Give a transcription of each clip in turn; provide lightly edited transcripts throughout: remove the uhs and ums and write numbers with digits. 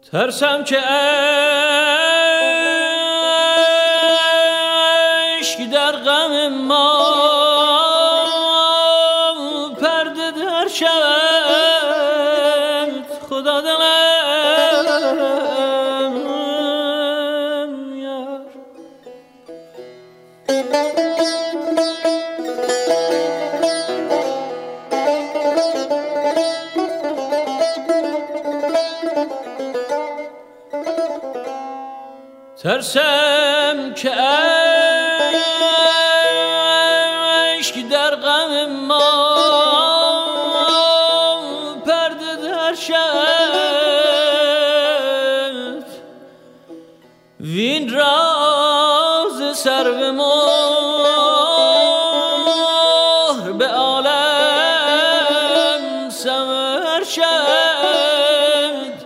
ترسم که اشک در غم ما پرده در شود. خدا دلم یار ترسم که اشک در غم ما پرده در شود. وین راز سر به مهر به عالم سمر شد.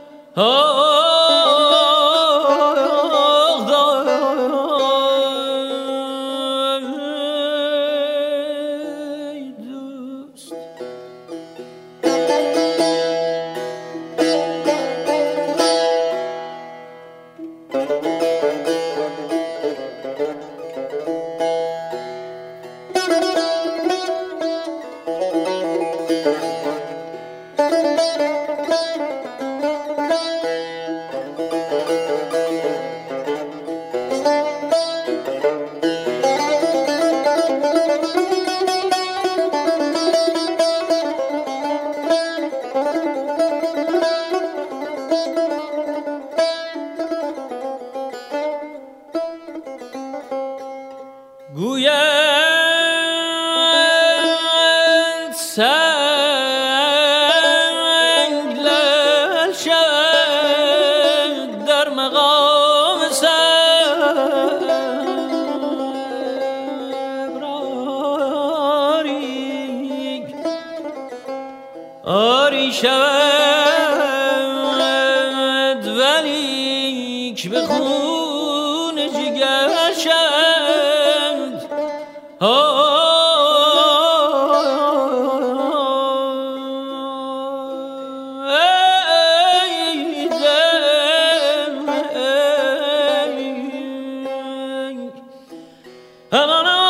گویند سنگ لعل شد در مقام صبر آری شود ولیک به خون جگر شد. ای دل